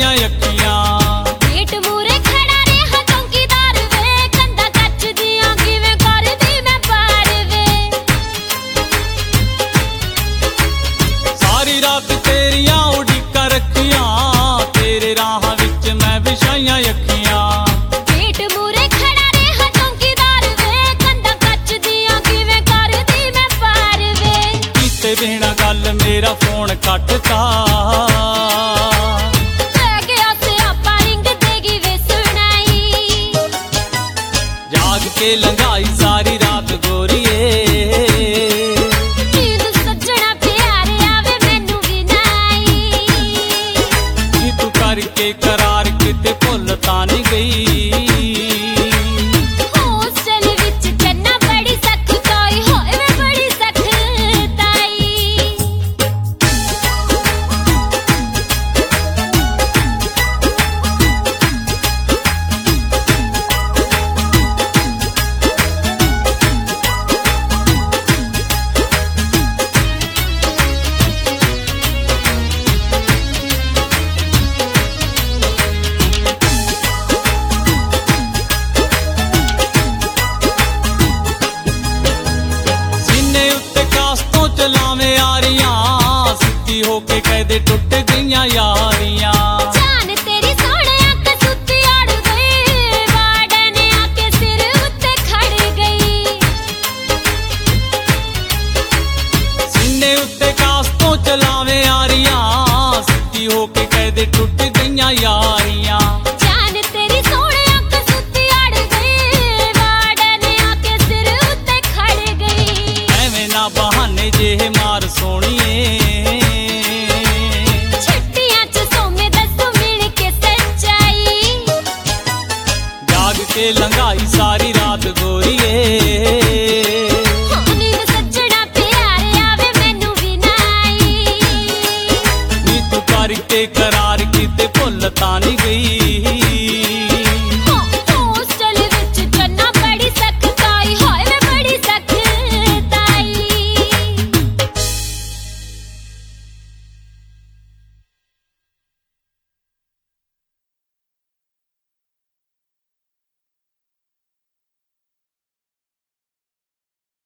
ਵਿਛਾਈਆਂ ਅੱਖੀਆਂ। ਗੇਟ ਮੂਰੇ ਖੜਾ ਰਿਹਾ ਚੌਂਕੀਦਾਰ ਵੇ, ਕੰਧਾਂ ਕੱਚਦੀਆਂ ਕਿਵੇਂ ਕਰਦੀ ਮੈਂ ਪਾਰ ਵੇ। ਸਾਰੀ ਰਾਤ ਤੇਰੀਆਂ ਉਡੀਕਾਂ ਰੱਖੀਆਂ, ਤੇਰੇ ਰਾਹਾਂ ਵਿੱਚ ਮੈਂ ਵਿਛਾਈਆਂ ਅੱਖੀਆਂ। ਗੇਟ ਮੂਰੇ ਖੜਾ ਰਿਹਾ ਚੌਂਕੀਦਾਰ ਵੇ, ਕੰਧਾਂ ਕੱਚਦੀਆਂ ਕਿਵੇਂ ਕਰਦੀ ਮੈਂ ਪਾਰ ਵੇ। ਕੀਤੇ ਬਿਨਾਂ ਗੱਲ ਮੇਰਾ ਫੋਨ ਕੱਟਤਾ, ਲੈ ਗਿਆ ਸਿਆਪਾ ਰਿੰਗ ਦੇਗੀ ਵੇ ਸੁਣਾਈ। ਜਾਗ ਕੇ ਲੰਘਾਈ ਸਾਰੀ ਰਾਤ ਗੋਰੀਏ, ਨੀਂਦ ਸੱਜਣਾ ਪਿਆਰਿਆ ਵੇ ਮੈਨੂੰ ਵੀ ਨਾਈ। ਨੀ ਤੂੰ ਕਰਕੇ ਕਰਾਰ ਕਿਤੇ ਭੁੱਲ ਤਾਂ ਨਹੀਂ ਗਈ। ਹੋਸਟਲ ਵਿੱਚ ਚੰਨਾ ਬੜੀ ਸਖਤਾਈ ਹੋਏ ਵੇ ਬੜੀ ਸਖਤਾਈ। ਸੀਨੇ ਉੱਤੇ ਕਾਸ ਤੋਂ ਚਲਾਵੇਂ ਆਰੀਆਂ, ਸਿੱਧੀ ਹੋ ਕੇ ਕਹਦੇ ਟੁੱਟ ਗਈਆਂ ਯਾਰੀਆਂ। ਜਾਨ ਤੇਰੀ ਸੋਹਣਿਆ ਕਸੂਤੀ ਅੜ ਗਈ, ਵਾਰਡਨ ਆ ਕੇ ਸਿਰ ਉੱਤੇ ਖੜ ਗਈ। ਸੀਨੇ ਉੱਤੇ ਕਾਸ ਤੋਂ ਚਲਾਵੇਂ ਆਰੀਆਂ, ਸਿੱਧੀ ਹੋ ਕੇ ਕਹਦੇ ਟੁੱਟ ਗਈਆਂ ਯਾਰੀਆਂ। ਜਾਨ ਤੇਰੀ ਸੋਹਣਿਆ ਕਸੂਤੀ ਅੜ ਗਈ, ਵਾਰਡਨ ਆ ਕੇ ਸਿਰ ਉੱਤੇ ਖੜ ਗਈ। ਐਵੇਂ ਨਾ ਬਹਾਨੇ ਜਿਹੇ ਮਾਰ ਸੋਹਣੀਏ, ਛੁੱਟੀਆਂ ਚ ਸੋਮੇ ਦੱਸੋ ਮਿਲ ਕੇ ਸੱਚਾਈ। ਜਾਗ ਕੇ ਲੰਘਾਈ ਸਾਰੀ ਰਾਤ ਗੋਰੀਏ, ਨੀਂਦ ਸੱਜਣਾ ਪਿਆਰਿਆ ਵੇ ਮੈਨੂੰ ਵੀ ਨਾਈ। ਨੀ ਤੂੰ ਕਰਕੇ ਕਰਾਰ ਕਿਤੇ ਭੁੱਲ ਤਾਂ ਨਹੀਂ ਗਈ।